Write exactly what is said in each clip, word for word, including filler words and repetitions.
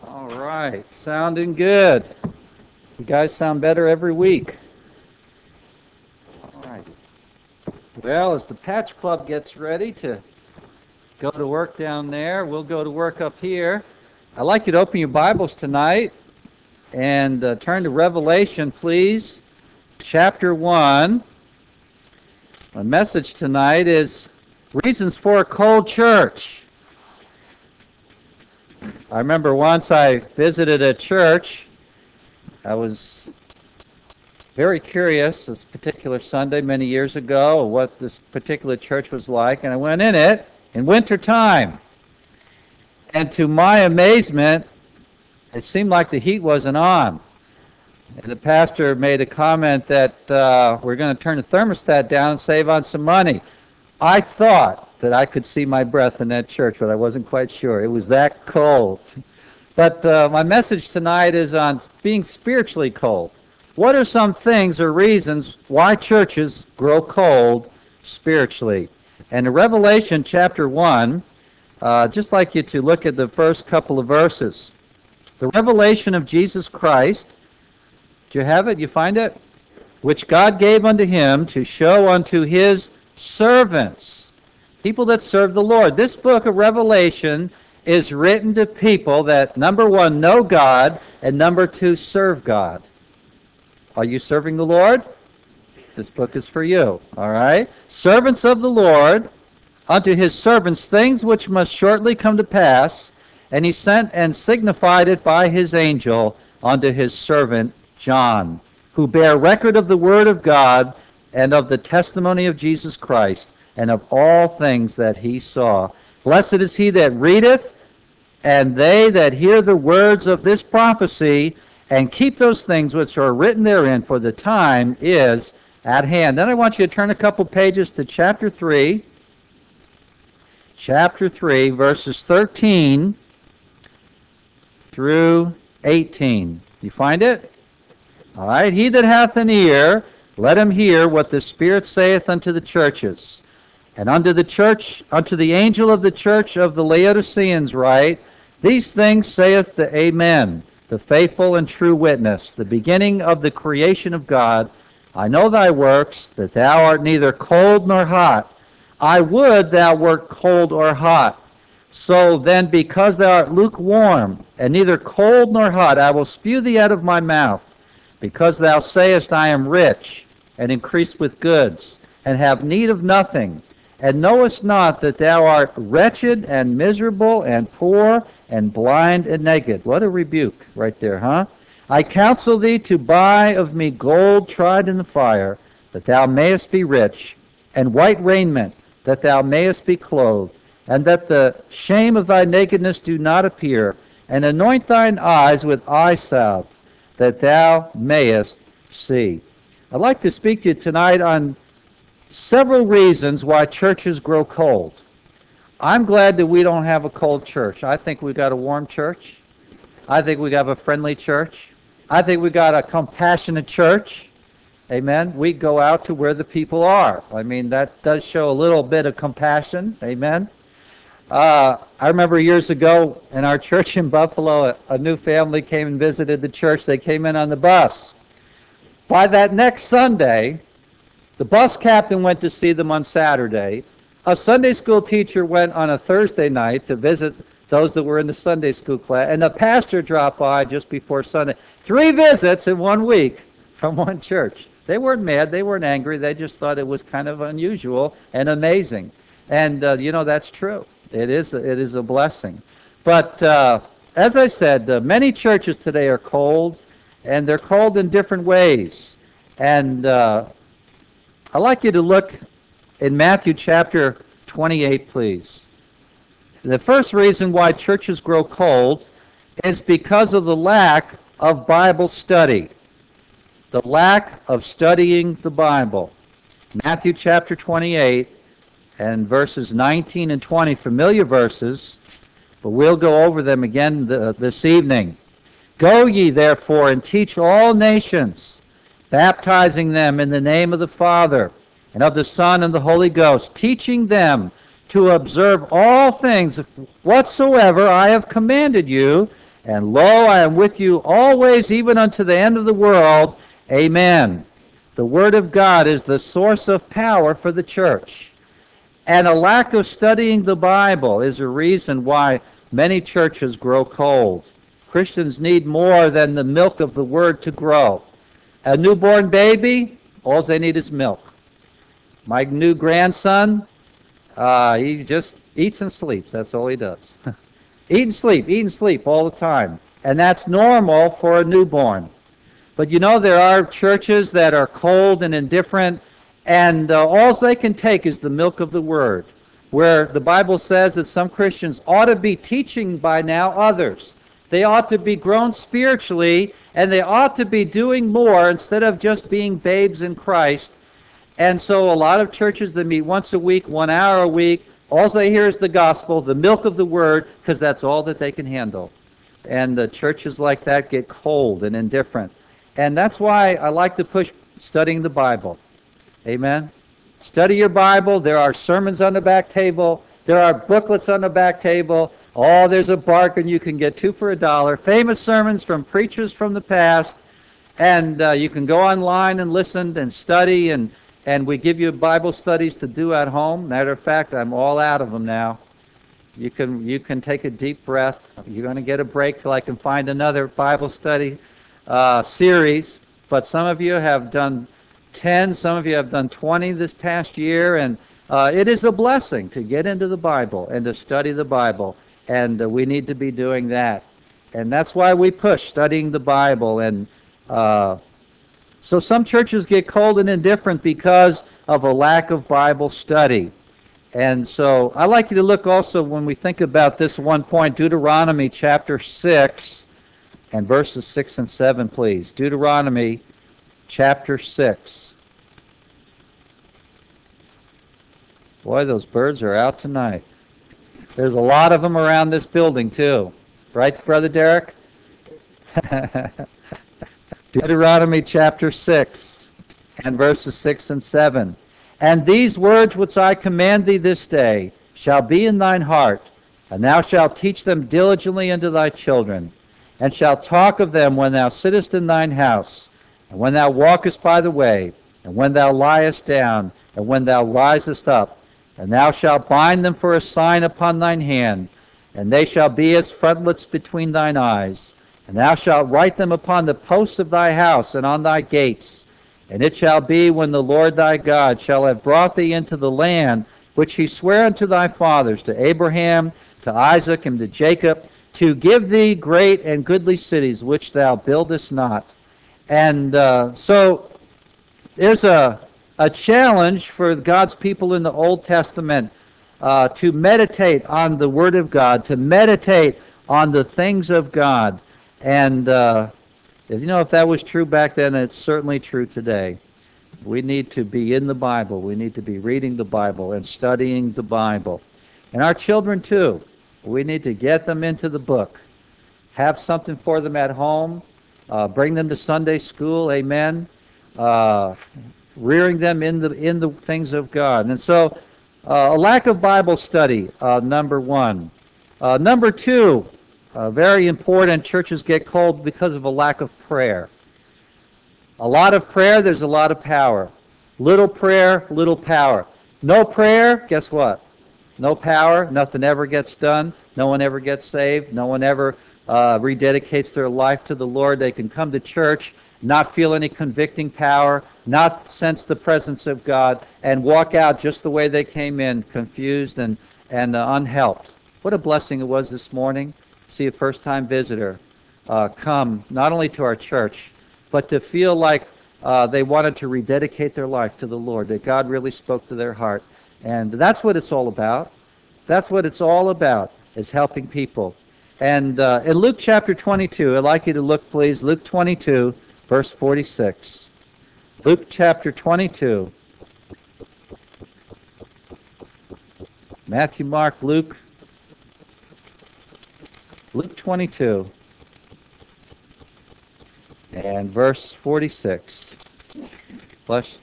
All right, sounding good. You guys sound better every week. All right. Well, as the Patch Club gets ready to go to work down there, we'll go to work up here. I'd like you to open your Bibles tonight and uh, turn to Revelation, please, chapter one. My message tonight is Reasons for a Cold Church. I remember once I visited a church. I was very curious this particular Sunday many years ago what this particular church was like, and I went in it in winter time. And to my amazement, it seemed like the heat wasn't on. And the pastor made a comment that uh, we're going to turn the thermostat down and save on some money. I thought that I could see my breath in that church, but I wasn't quite sure. It was that cold. But uh, my message tonight is on being spiritually cold. What are some things or reasons why churches grow cold spiritually? And in Revelation chapter one, uh, just like you to look at the first couple of verses. The revelation of Jesus Christ, do you have it? You find it? Which God gave unto him to show unto his servants, people that serve the Lord. This book of Revelation is written to people that, number one, know God, and number two, serve God. Are you serving the Lord? This book is for you. All right? Servants of the Lord, unto his servants things which must shortly come to pass, and he sent and signified it by his angel unto his servant John, who bear record of the word of God and of the testimony of Jesus Christ, and of all things that he saw. Blessed is he that readeth, and they that hear the words of this prophecy, and keep those things which are written therein, for the time is at hand. Then I want you to turn a couple pages to chapter three. Chapter three, verses thirteen through eighteen. You find it? All right. He that hath an ear, let him hear what the Spirit saith unto the churches. And unto the church, unto the angel of the church of the Laodiceans write, these things saith the Amen, the faithful and true witness, the beginning of the creation of God. I know thy works, that thou art neither cold nor hot. I would thou wert cold or hot. So then, because thou art lukewarm, and neither cold nor hot, I will spew thee out of my mouth. Because thou sayest, I am rich, and increase with goods, and have need of nothing, and knowest not that thou art wretched and miserable and poor and blind and naked. What a rebuke right there, huh? I counsel thee to buy of me gold tried in the fire, that thou mayest be rich, and white raiment, that thou mayest be clothed, and that the shame of thy nakedness do not appear, and anoint thine eyes with eye salve, that thou mayest see. I'd like to speak to you tonight on several reasons why churches grow cold. I'm glad that we don't have a cold church. I think we've got a warm church. I think we have a friendly church. I think we got a compassionate church. Amen. We go out to where the people are. I mean, that does show a little bit of compassion. Amen. Uh, I remember years ago in our church in Buffalo, a, a new family came and visited the church. They came in on the bus. By that next Sunday, the bus captain went to see them on Saturday. A Sunday school teacher went on a Thursday night to visit those that were in the Sunday school class, and the pastor dropped by just before Sunday. Three visits in one week from one church. They weren't mad. They weren't angry. They just thought it was kind of unusual and amazing. And, uh, you know, that's true. It is, it is a blessing. But uh, as I said, uh, many churches today are cold, and they're cold in different ways. And uh, I'd like you to look in Matthew chapter twenty-eight, please. The first reason why churches grow cold is because of the lack of Bible study. The lack of studying the Bible. Matthew chapter twenty-eight and verses nineteen and twenty, familiar verses, but we'll go over them again this evening. Go ye therefore and teach all nations, baptizing them in the name of the Father, and of the Son, and the Holy Ghost, teaching them to observe all things whatsoever I have commanded you, And lo, I am with you always, even unto the end of the world. Amen. The Word of God is the source of power for the church. And a lack of studying the Bible is a reason why many churches grow cold. Christians need more than the milk of the Word to grow. A newborn baby, all they need is milk. My new grandson, uh, he just eats and sleeps. That's all he does. Eat and sleep, eat and sleep all the time. And that's normal for a newborn. But you know, there are churches that are cold and indifferent, and uh, all they can take is the milk of the Word, where the Bible says that some Christians ought to be teaching by now others. They ought to be grown spiritually, and they ought to be doing more instead of just being babes in Christ. And so a lot of churches that meet once a week, one hour a week, all they hear is the gospel, the milk of the Word, because that's all that they can handle. And the churches like that get cold and indifferent. And that's why I like to push studying the Bible. Amen? Study your Bible. There are sermons on the back table. There are booklets on the back table. Oh, there's a bargain you can get two for a dollar. Famous sermons from preachers from the past. And uh, you can go online and listen and study, and, and we give you Bible studies to do at home. Matter of fact, I'm all out of them now. You can, you can take a deep breath. You're going to get a break till I can find another Bible study uh, series. But some of you have done ten, some of you have done twenty this past year, and uh, it is a blessing to get into the Bible and to study the Bible. And uh, we need to be doing that. And that's why we push studying the Bible. And uh, so some churches get cold and indifferent because of a lack of Bible study. And so I'd like you to look also, when we think about this one point, Deuteronomy chapter six and verses six and seven, please. Deuteronomy chapter six. Boy, those birds are out tonight. There's a lot of them around this building, too. Right, Brother Derek? Deuteronomy chapter six and verses six and seven. And these words which I command thee this day shall be in thine heart, and thou shalt teach them diligently unto thy children, and shalt talk of them when thou sittest in thine house, and when thou walkest by the way, and when thou liest down, and when thou risest up. And thou shalt bind them for a sign upon thine hand, and they shall be as frontlets between thine eyes. And thou shalt write them upon the posts of thy house and on thy gates. And it shall be, when the Lord thy God shall have brought thee into the land which he sware unto thy fathers, to Abraham, to Isaac, and to Jacob, to give thee great and goodly cities which thou buildest not. And uh, so there's a, a challenge for God's people in the Old Testament uh, to meditate on the Word of God, to meditate on the things of God. And uh, if you know, if that was true back then, it's certainly true today. We need to be in the Bible. We need to be reading the Bible and studying the Bible. And our children, too. We need to get them into the book. Have something for them at home. Uh, bring them to Sunday school. Amen. Uh, rearing them in the in the things of God. And so, uh, a lack of Bible study, uh, number one. Uh, number two, uh, very important, churches get cold because of a lack of prayer. A lot of prayer, there's a lot of power. Little prayer, little power. No prayer, guess what? No power, nothing ever gets done. No one ever gets saved. No one ever uh, rededicates their life to the Lord. They can come to church, not feel any convicting power, not sense the presence of God, and walk out just the way they came in, confused and, and uh, unhelped. What a blessing it was this morning to see a first-time visitor uh, come not only to our church, but to feel like uh, they wanted to rededicate their life to the Lord, that God really spoke to their heart. And that's what it's all about. That's what it's all about, is helping people. And uh, in Luke chapter twenty-two, I'd like you to look, please, Luke twenty-two, verse forty-six. Luke chapter twenty-two. Matthew, Mark, Luke. Luke twenty-two. And verse forty-six. Flush.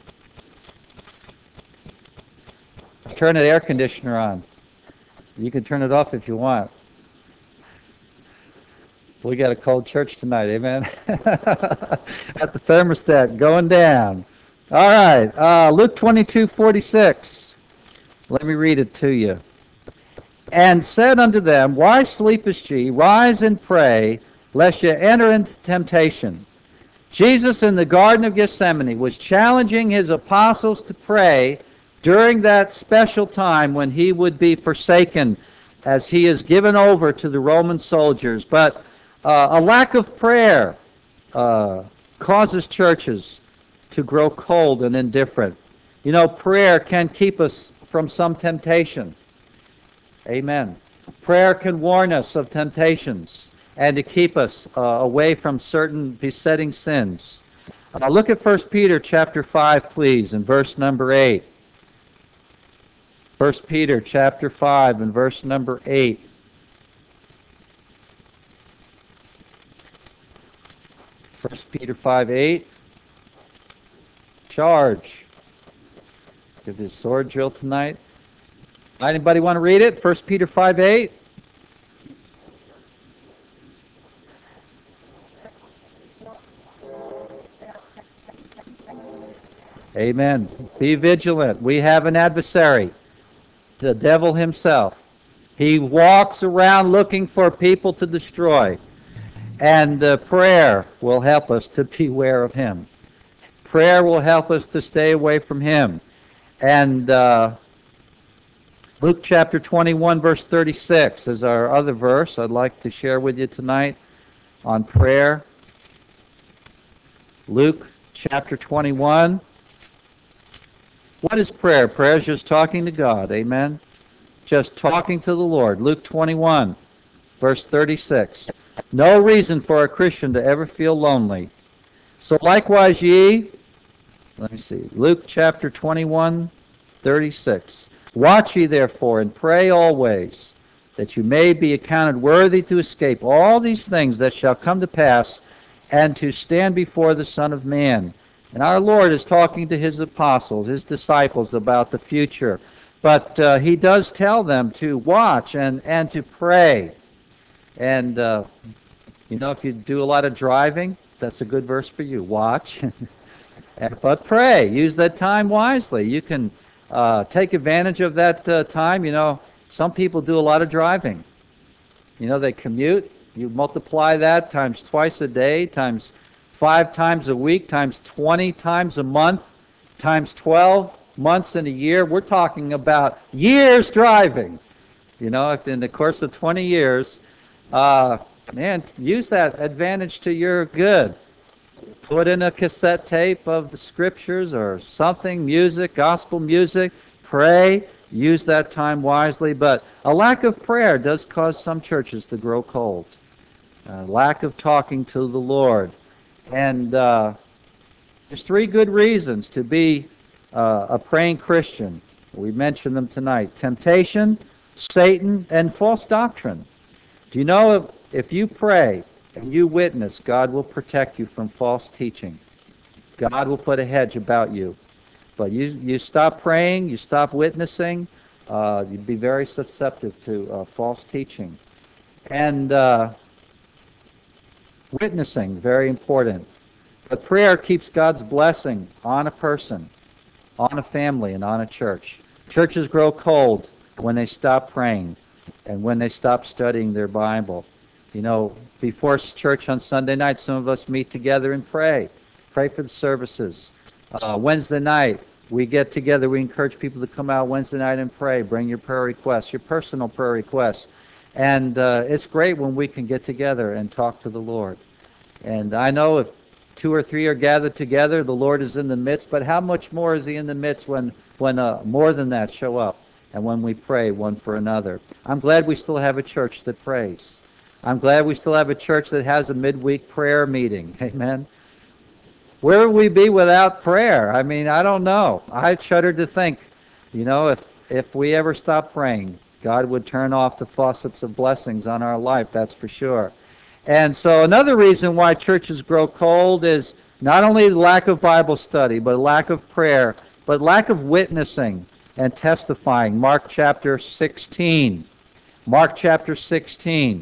Turn the air conditioner on. You can turn it off if you want. We got a cold church tonight, amen? At the thermostat going down. All right, uh, Luke twenty-two forty-six. Let me read it to you. And said unto them, Why sleepest ye? Rise and pray, lest ye enter into temptation. Jesus in the Garden of Gethsemane was challenging his apostles to pray during that special time when he would be forsaken as he is given over to the Roman soldiers. But uh, a lack of prayer uh, causes churches to grow cold and indifferent. You know, prayer can keep us from some temptation. Amen. Prayer can warn us of temptations and to keep us uh, away from certain besetting sins. Uh, look at First Peter chapter five, please, and verse number eight. First Peter chapter five and verse number eight. First Peter five eight. Charge. Give this sword drill tonight. Anybody want to read it? First Peter five eight. Amen. Be vigilant. We have an adversary, the devil himself. He walks around looking for people to destroy. And uh, prayer will help us to beware of him. Prayer will help us to stay away from him. And uh, Luke chapter twenty-one, verse thirty-six is our other verse I'd like to share with you tonight on prayer. Luke chapter twenty-one. What is prayer? Prayer is just talking to God. Amen. Just talking to the Lord. Luke twenty-one, verse thirty-six. No reason for a Christian to ever feel lonely. So likewise ye, let me see, Luke chapter twenty-one, thirty-six. Watch ye therefore and pray always, that you may be accounted worthy to escape all these things that shall come to pass, and to stand before the Son of Man. And our Lord is talking to his apostles, his disciples, about the future. But uh, he does tell them to watch and, and to pray. And, uh, you know, if you do a lot of driving, that's a good verse for you. Watch. But pray. Use that time wisely. You can uh, take advantage of that uh, time. You know, some people do a lot of driving. You know, they commute. You multiply that times twice a day, times five times a week, times twenty times a month, times twelve months in a year. We're talking about years driving. You know, if in the course of twenty years, uh, man, use that advantage to your good. Put in a cassette tape of the scriptures or something, music, gospel music, pray, use that time wisely. But a lack of prayer does cause some churches to grow cold. A lack of talking to the Lord. And uh, there's three good reasons to be uh, a praying Christian. We mentioned them tonight. Temptation, Satan, and false doctrine. Do you know if, if you pray and you witness, God will protect you from false teaching. God will put a hedge about you. But you, you stop praying, you stop witnessing, uh, you'd be very susceptible to uh, false teaching. And uh, witnessing, very important. But prayer keeps God's blessing on a person, on a family, and on a church. Churches grow cold when they stop praying and when they stop studying their Bible. You know, before church on Sunday night, some of us meet together and pray. Pray for the services. Uh, Wednesday night, we get together. We encourage people to come out Wednesday night and pray. Bring your prayer requests, your personal prayer requests. And uh, it's great when we can get together and talk to the Lord. And I know if two or three are gathered together, the Lord is in the midst. But how much more is he in the midst when, when uh, more than that show up and when we pray one for another? I'm glad we still have a church that prays. I'm glad we still have a church that has a midweek prayer meeting. Amen. Where would we be without prayer? I mean, I don't know. I shudder to think, you know, if, if we ever stop praying, God would turn off the faucets of blessings on our life, that's for sure. And so another reason why churches grow cold is not only the lack of Bible study, but lack of prayer, but lack of witnessing and testifying. Mark chapter sixteen. Mark chapter sixteen.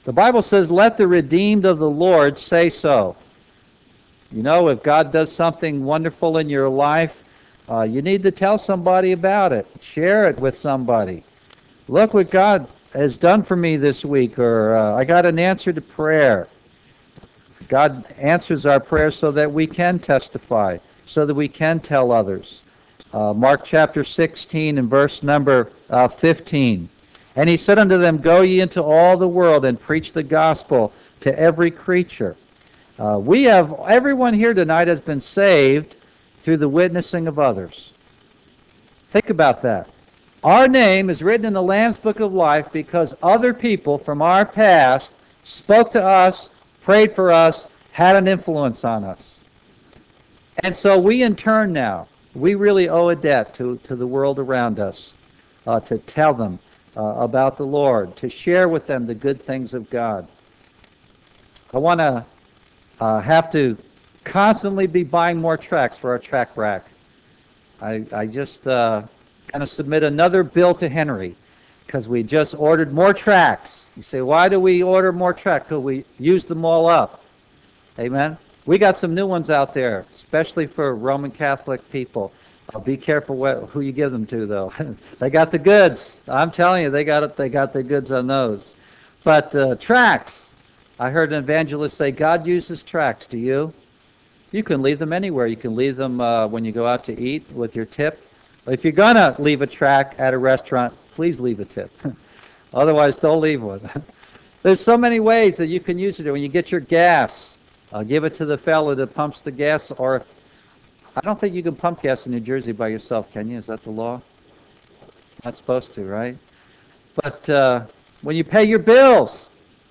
The Bible says, let the redeemed of the Lord say so. You know, if God does something wonderful in your life, uh, you need to tell somebody about it. Share it with somebody. Look what God has done for me this week, or uh, I got an answer to prayer. God answers our prayers so that we can testify, so that we can tell others. Uh, Mark chapter sixteen and verse number uh, fifteen. And he said unto them, go ye into all the world and preach the gospel to every creature. Uh, we have, everyone here tonight has been saved through the witnessing of others. Think about that. Our name is written in the Lamb's Book of Life because other people from our past spoke to us, prayed for us, had an influence on us. And so we in turn now, we really owe a debt to, to the world around us, uh, to tell them uh, about the Lord, to share with them the good things of God. I want to uh, have to constantly be buying more tracts for our tract rack. I, I just uh, going to submit another bill to Henry because we just ordered more tracts. You say, why do we order more tracts? Because we used them all up. Amen? We got some new ones out there, especially for Roman Catholic people. Uh, be careful what, who you give them to, though. They got the goods. I'm telling you, they got it. They got the goods on those. But uh, tracts, I heard an evangelist say, God uses tracts. Do you? You can leave them anywhere. You can leave them uh, when you go out to eat with your tip. If you're going to leave a tract at a restaurant, please leave a tip. Otherwise, don't leave one. There's so many ways that you can use it. When you get your gas, uh, give it to the fellow that pumps the gas. Or I don't think you can pump gas in New Jersey by yourself, can you? Is that the law? Not supposed to, right? But uh, when you pay your bills,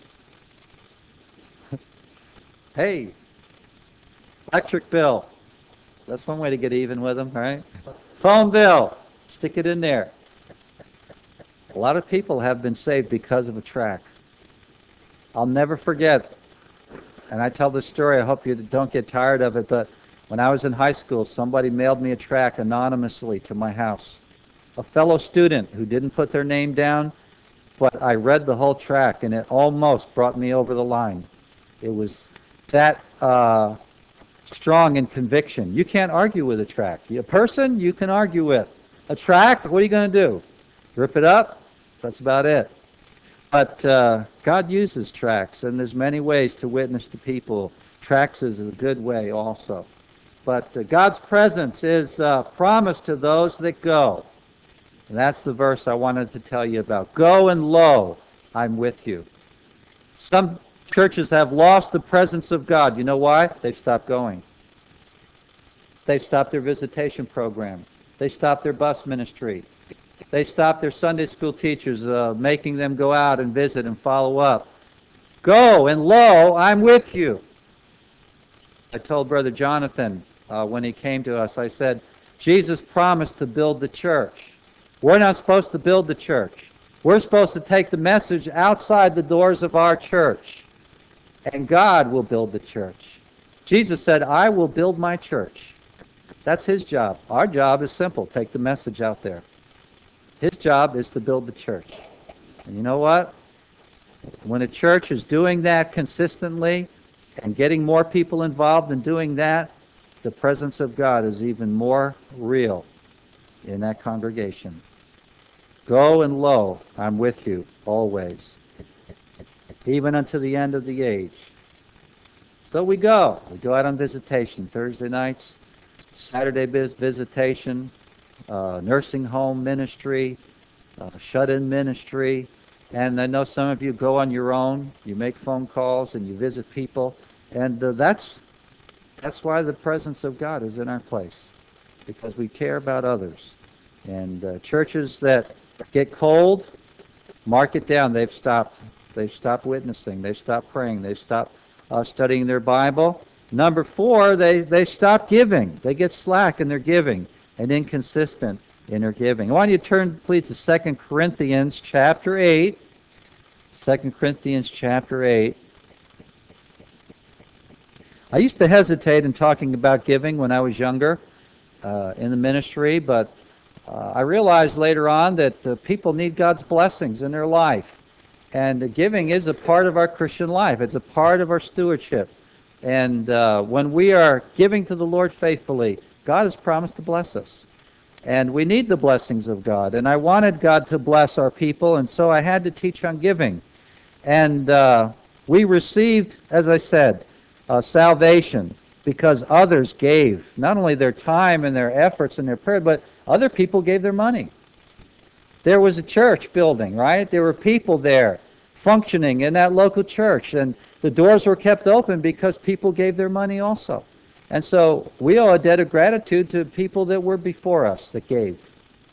hey, electric bill. That's one way to get even with them, right? Phone bill. Stick it in there. A lot of people have been saved because of a tract. I'll never forget, and I tell this story, I hope you don't get tired of it, but when I was in high school, somebody mailed me a tract anonymously to my house. A fellow student who didn't put their name down, but I read the whole tract, and it almost brought me over the line. It was that uh, strong in conviction. You can't argue with a tract. A person, you can argue with. A tract, what are you going to do? Rip it up? That's about it. But uh, God uses tracts, and there's many ways to witness to people. Tracts is a good way also. But uh, God's presence is uh, promised to those that go. And that's the verse I wanted to tell you about. Go, and lo, I'm with you. Some churches have lost the presence of God. You know why? They've stopped going. They've stopped their visitation program. They stopped their bus ministry. They stopped their Sunday school teachers, uh, making them go out and visit and follow up. Go, and lo, I'm with you. I told Brother Jonathan uh, when he came to us, I said, Jesus promised to build the church. We're not supposed to build the church. We're supposed to take the message outside the doors of our church, and God will build the church. Jesus said, I will build my church. That's his job. Our job is simple. Take the message out there. His job is to build the church. And you know what? When a church is doing that consistently and getting more people involved in doing that, the presence of God is even more real in that congregation. Go, and lo, I'm with you always, even unto the end of the age. So we go. We go out on visitation Thursday nights, Saturday visitation, uh, nursing home ministry, uh, shut-in ministry. And I know some of you go on your own. You make phone calls and you visit people. And uh, that's that's why the presence of God is in our place, because we care about others. And uh, churches that get cold, mark it down. They've stopped. They've stopped witnessing. They've stopped praying. They've stopped uh, studying their Bible. Number four, they, they stop giving. They get slack in their giving and inconsistent in their giving. I want you to turn, please, to Second Corinthians chapter eight. Second Corinthians chapter eight. I used to hesitate in talking about giving when I was younger uh, in the ministry, but uh, I realized later on that uh, people need God's blessings in their life. And giving is a part of our Christian life. It's a part of our stewardship. And uh, when we are giving to the Lord faithfully, God has promised to bless us. And we need the blessings of God. And I wanted God to bless our people, and so I had to teach on giving. And uh, we received, as I said, uh, salvation because others gave not only their time and their efforts and their prayer, but other people gave their money. There was a church building, right? There were people there functioning in that local church, and the doors were kept open because people gave their money also. And so we owe a debt of gratitude to people that were before us that gave.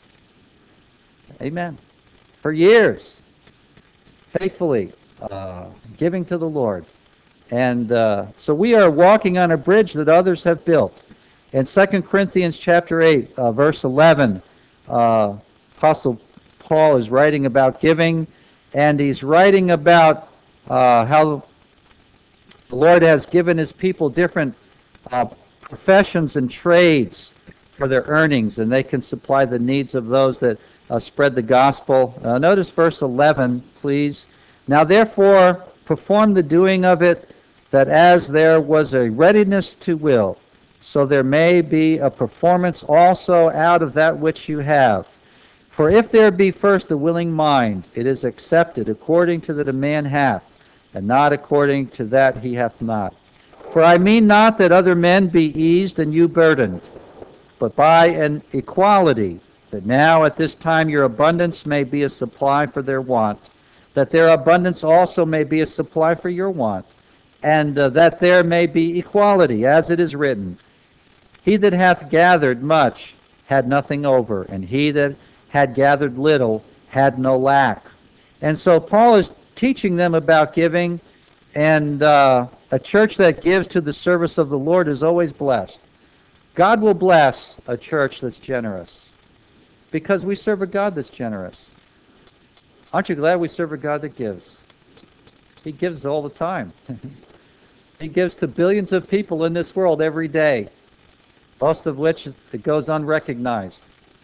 Amen. For years, faithfully uh, giving to the Lord. And uh, so we are walking on a bridge that others have built. In Second Corinthians chapter eight, uh, verse eleven, uh, Apostle Paul is writing about giving, and he's writing about uh, how the Lord has given his people different uh, professions and trades for their earnings, and they can supply the needs of those that uh, spread the gospel. Uh, notice verse eleven, please. Now therefore perform the doing of it, that as there was a readiness to will, so there may be a performance also out of that which you have. For if there be first a willing mind, it is accepted according to that a man hath, and not according to that he hath not. For I mean not that other men be eased and you burdened, but by an equality, that now at this time your abundance may be a supply for their want, that their abundance also may be a supply for your want, and uh, that there may be equality, as it is written, He that hath gathered much had nothing over, and he that had gathered little had no lack. And so Paul is teaching them about giving, and uh, a church that gives to the service of the Lord is always blessed. God will bless a church that's generous, because we serve a God that's generous. Aren't you glad we serve a God that gives? He gives all the time. He gives to billions of people in this world every day, most of which it goes unrecognized.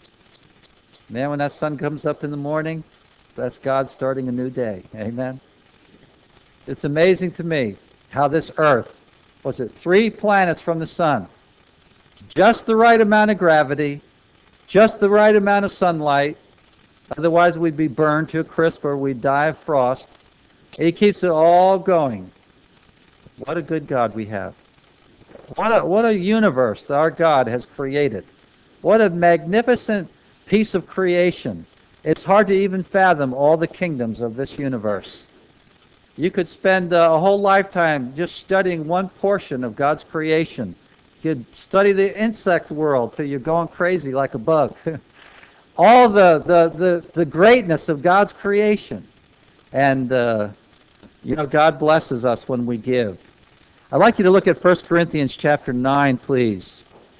Man, when that sun comes up in the morning, that's God starting a new day. Amen. It's amazing to me how this earth, was it three planets from the sun, just the right amount of gravity, just the right amount of sunlight, otherwise we'd be burned to a crisp or we'd die of frost. He keeps it all going. What a good God we have. What a, what a universe that our God has created. What a magnificent piece of creation. It's hard to even fathom all the kingdoms of this universe. You could spend uh, a whole lifetime just studying one portion of God's creation. You could study the insect world till you're going crazy like a bug. All the, the, the, the greatness of God's creation. And, uh, you know, God blesses us when we give. I'd like you to look at First Corinthians chapter nine, please.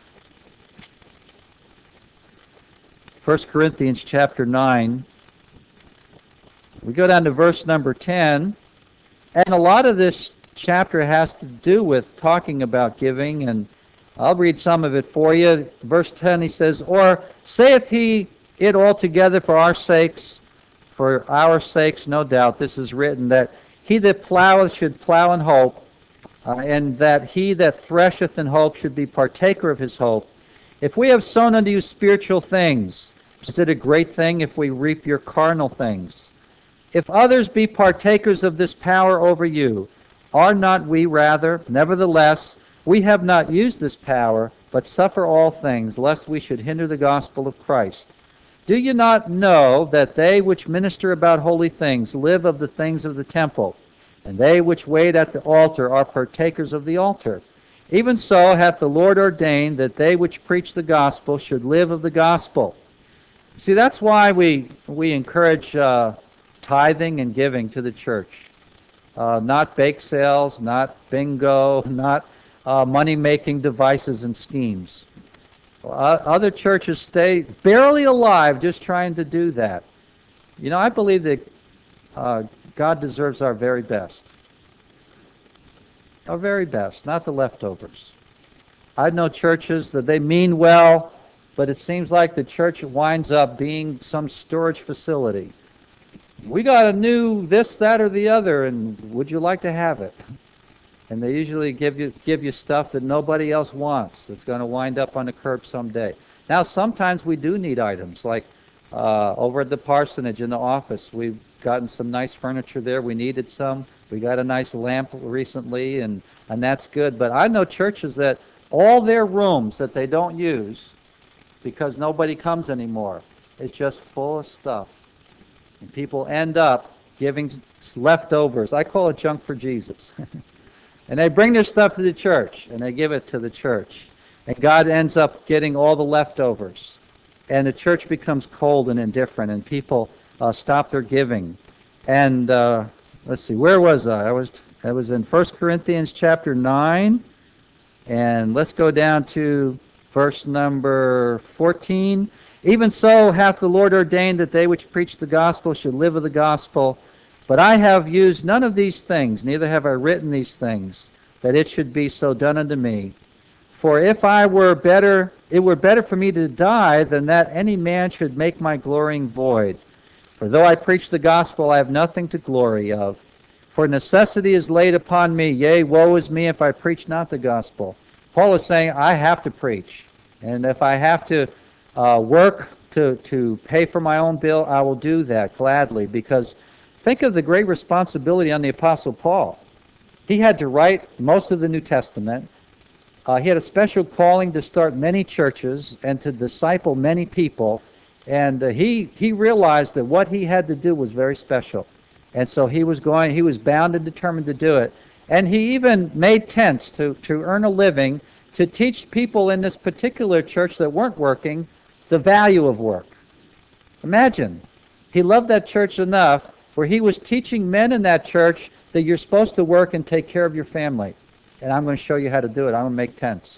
First Corinthians chapter nine. We go down to verse number ten. And a lot of this chapter has to do with talking about giving, and I'll read some of it for you. Verse ten, he says, Or saith he it altogether for our sakes, for our sakes, no doubt, this is written, that he that ploweth should plow in hope, uh, and that he that thresheth in hope should be partaker of his hope. If we have sown unto you spiritual things, is it a great thing if we reap your carnal things? If others be partakers of this power over you, are not we rather? Nevertheless, we have not used this power, but suffer all things, lest we should hinder the gospel of Christ. Do you not know that they which minister about holy things live of the things of the temple, and they which wait at the altar are partakers of the altar? Even so hath the Lord ordained that they which preach the gospel should live of the gospel. See, that's why we, we encourage uh, tithing and giving to the church. Uh, not bake sales, not bingo, not uh, money-making devices and schemes. Uh, other churches stay barely alive just trying to do that. You know, I believe that uh, God deserves our very best. Our very best, not the leftovers. I know churches that they mean well, but it seems like the church winds up being some storage facility. we got a new this, that, or the other, and would you like to have it? And they usually give you give you stuff that nobody else wants that's going to wind up on the curb someday. Now, sometimes we do need items, like uh, over at the parsonage in the office, we've gotten some nice furniture there. We needed some. We got a nice lamp recently, and, and that's good. But I know churches that all their rooms that they don't use because nobody comes anymore is just full of stuff. And people end up giving leftovers. I call it junk for Jesus. And they bring their stuff to the church, and they give it to the church. And God ends up getting all the leftovers. And the church becomes cold and indifferent, and people uh, stop their giving. And uh, let's see, where was I? I was I was in First Corinthians chapter nine. And let's go down to verse number fourteen. Even so hath the Lord ordained that they which preach the gospel should live of the gospel. But I have used none of these things, neither have I written these things, that it should be so done unto me. For if I were better, it were better for me to die than that any man should make my glorying void. For though I preach the gospel, I have nothing to glory of. For necessity is laid upon me, yea, woe is me if I preach not the gospel. Paul is saying, I have to preach. And if I have to uh, work to, to pay for my own bill, I will do that gladly. Because think of the great responsibility on the Apostle Paul. He had to write most of the New Testament. Uh, he had a special calling to start many churches and to disciple many people. And uh, he, he realized that what he had to do was very special. And so he was going, he was bound and determined to do it. And he even made tents to, to earn a living, to teach people in this particular church that weren't working the value of work. Imagine, he loved that church enough where he was teaching men in that church that you're supposed to work and take care of your family. And I'm going to show you how to do it. I'm going to make tents.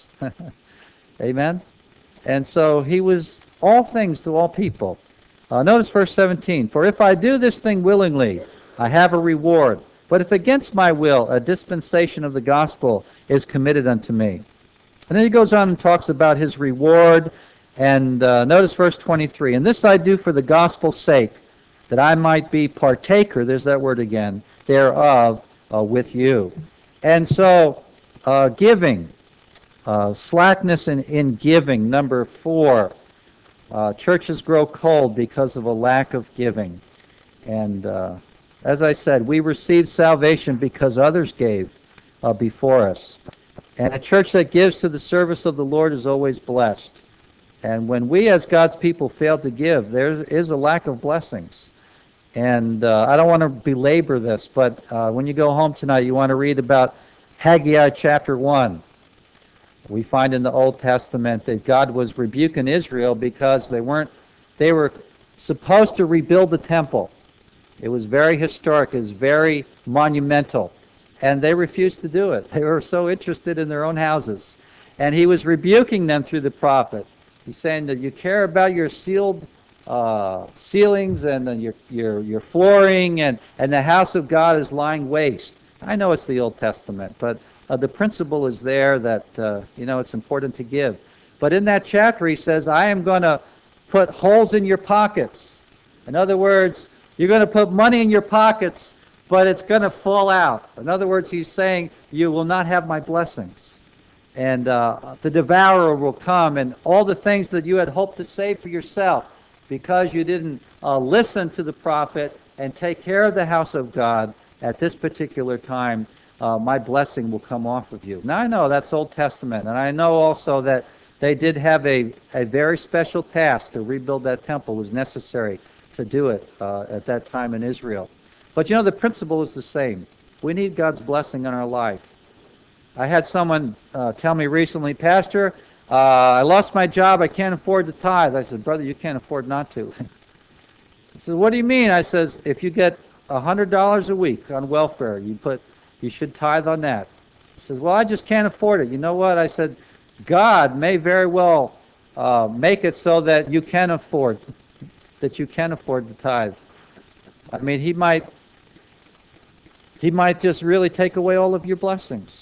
Amen? And so he was all things to all people. Uh, notice verse seventeen. For if I do this thing willingly, I have a reward. But if against my will, a dispensation of the gospel is committed unto me. And then he goes on and talks about his reward. And uh, notice verse twenty-three. And this I do for the gospel's sake, that I might be partaker, there's that word again, thereof uh, with you. And so, uh, giving, uh, slackness in, in giving, number four. Uh, churches grow cold because of a lack of giving. And uh, as I said, we received salvation because others gave uh, before us. And a church that gives to the service of the Lord is always blessed. And when we as God's people fail to give, there is a lack of blessings. And uh, I don't want to belabor this, but uh, when you go home tonight, you want to read about Haggai chapter one. We find in the Old Testament that God was rebuking Israel because they weren't, they were supposed to rebuild the temple. It was very historic, it was very monumental, and they refused to do it. They were so interested in their own houses. And he was rebuking them through the prophet. He's saying that you care about your sealed uh, ceilings and then your, your, your flooring, and, and the house of God is lying waste. I know it's the Old Testament, but uh, the principle is there that, uh, you know, it's important to give. But in that chapter he says, I am going to put holes in your pockets. In other words, you're going to put money in your pockets, but it's going to fall out. In other words, he's saying, you will not have my blessings. And uh, the devourer will come, and all the things that you had hoped to save for yourself, because you didn't uh, listen to the prophet and take care of the house of God at this particular time, uh, my blessing will come off of you. Now I know that's Old Testament, and I know also that they did have a, a very special task to rebuild that temple. It was necessary to do it uh, at that time in Israel. But you know, the principle is the same. We need God's blessing in our life. I had someone uh, tell me recently, Pastor, uh, I lost my job, I can't afford to tithe. I said, brother, you can't afford not to. He said, what do you mean? I says, if you get one hundred dollars a week on welfare, you put, you should tithe on that. He says, well, I just can't afford it. You know what? I said, God may very well uh, make it so that you can afford, that you can afford to tithe. I mean, he might, he might just really take away all of your blessings.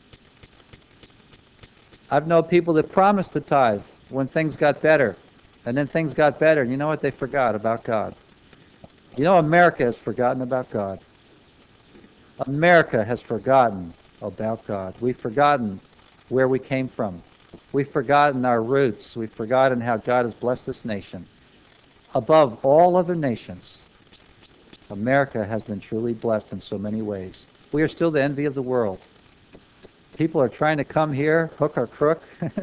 I've known people that promised to tithe when things got better, and then things got better, and you know what? They forgot about God. You know, America has forgotten about God. America has forgotten about God. We've forgotten where we came from. We've forgotten our roots. We've forgotten how God has blessed this nation. Above all other nations, America has been truly blessed in so many ways. We are still the envy of the world. People are trying to come here, hook or crook.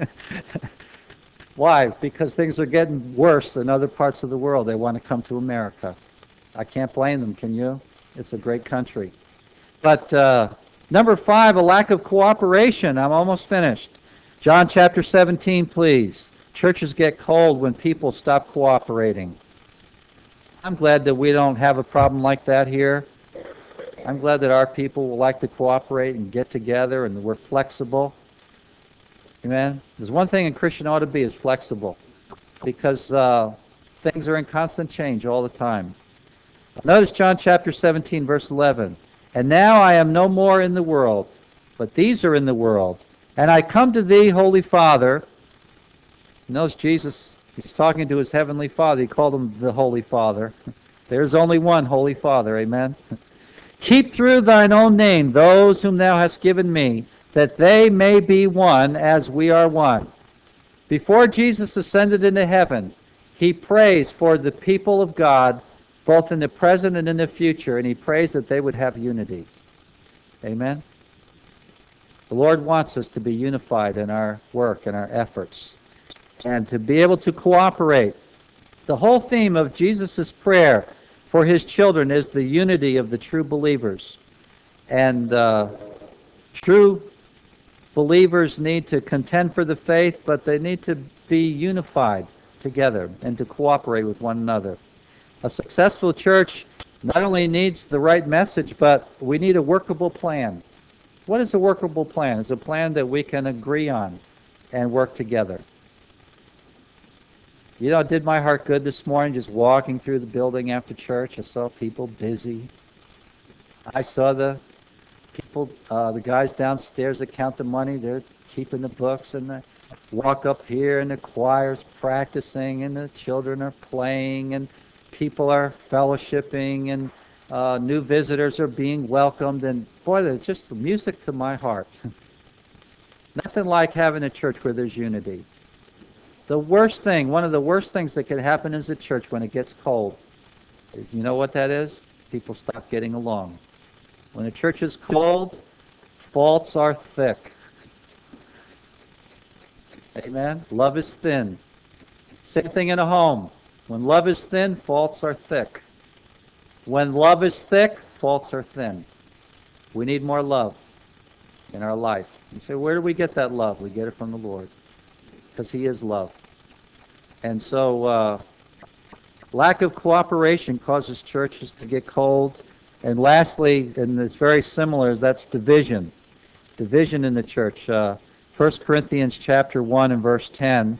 Why? Because things are getting worse in other parts of the world. They want to come to America. I can't blame them, can you? It's a great country. But uh, number five, a lack of cooperation. I'm almost finished. John chapter seventeen, please. Churches get cold when people stop cooperating. I'm glad that we don't have a problem like that here. I'm glad that our people will like to cooperate and get together and we're flexible. Amen. There's one thing a Christian ought to be is flexible because uh, things are in constant change all the time. Notice John chapter seventeen, verse eleven. And now I am no more in the world, but these are in the world. And I come to thee, Holy Father. Notice Jesus, he's talking to his heavenly Father. He called him the Holy Father. There's only one Holy Father. Amen. Keep through thine own name those whom thou hast given me, that they may be one as we are one. Before Jesus ascended into heaven, he prays for the people of God, both in the present and in the future, and he prays that they would have unity. Amen? The Lord wants us to be unified in our work and our efforts, and to be able to cooperate. The whole theme of Jesus' prayer for his children is the unity of the true believers. And uh, true believers need to contend for the faith, but they need to be unified together and to cooperate with one another. A successful church not only needs the right message, but we need a workable plan. What is a workable plan? It's a plan that we can agree on and work together. You know, it did my heart good this morning just walking through the building after church. I saw people busy. I saw the people, uh, the guys downstairs that count the money. They're keeping the books, and the walk up here, and the choir's practicing, and the children are playing, and people are fellowshipping, and uh, new visitors are being welcomed. And boy, it's just music to my heart. Nothing like having a church where there's unity. The worst thing, one of the worst things that can happen is a church when it gets cold, is, you know what that is? People stop getting along. When a church is cold, faults are thick. Amen? Love is thin. Same thing in a home. When love is thin, faults are thick. When love is thick, faults are thin. We need more love in our life. You say, where do we get that love? We get it from the Lord, because he is love. And so uh, lack of cooperation causes churches to get cold. And lastly, and it's very similar, that's division. Division in the church. Uh, First Corinthians chapter one and verse ten.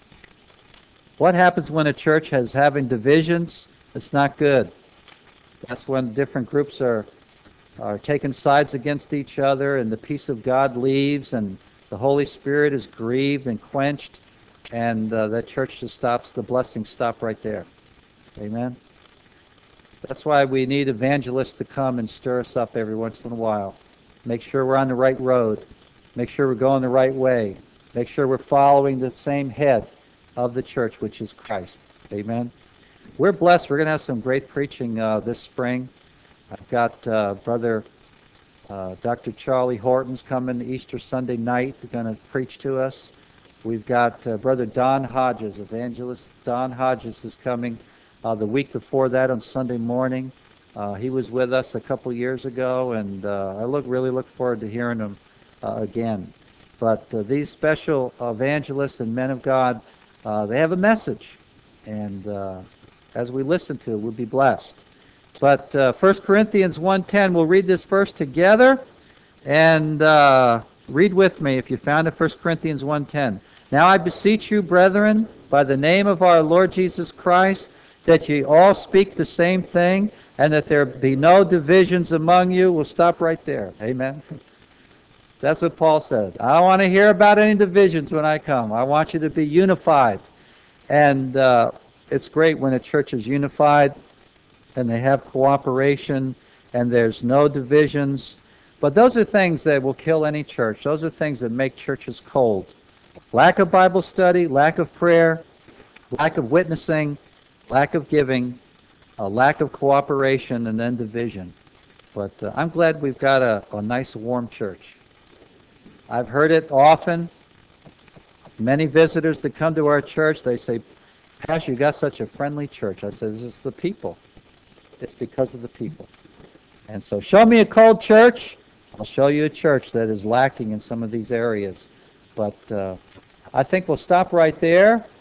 What happens when a church is having divisions? It's not good. That's when different groups are are taking sides against each other, and the peace of God leaves, and the Holy Spirit is grieved and quenched, and uh, that church just stops. The blessings stop right there. Amen? That's why we need evangelists to come and stir us up every once in a while. Make sure we're on the right road. Make sure we're going the right way. Make sure we're following the same head of the church, which is Christ. Amen? We're blessed. We're going to have some great preaching uh, this spring. I've got uh, Brother uh, Doctor Charlie Horton's coming Easter Sunday night. They're going to preach to us. We've got uh, Brother Don Hodges, Evangelist Don Hodges is coming uh, the week before that on Sunday morning. Uh, he was with us a couple years ago, and uh, I look really look forward to hearing him uh, again. But uh, these special evangelists and men of God, uh, they have a message, and uh, as we listen to it, we'll be blessed. But uh, First Corinthians one ten, we'll read this verse together, and uh, read with me if you found it, First Corinthians one ten. Now I beseech you, brethren, by the name of our Lord Jesus Christ, that ye all speak the same thing, and that there be no divisions among you. We'll stop right there. Amen. That's what Paul said. I don't want to hear about any divisions when I come. I want you to be unified. And uh, it's great when a church is unified. and they have cooperation, and there's no divisions. But those are things that will kill any church. Those are things that make churches cold. Lack of Bible study, lack of prayer, lack of witnessing, lack of giving, a lack of cooperation, and then division. But uh, I'm glad we've got a, a nice, warm church. I've heard it often. Many visitors that come to our church, they say, Pastor, you got such a friendly church. I said, it's the people. It's because of the people. And so show me a cold church, I'll show you a church that is lacking in some of these areas. But uh, I think we'll stop right there.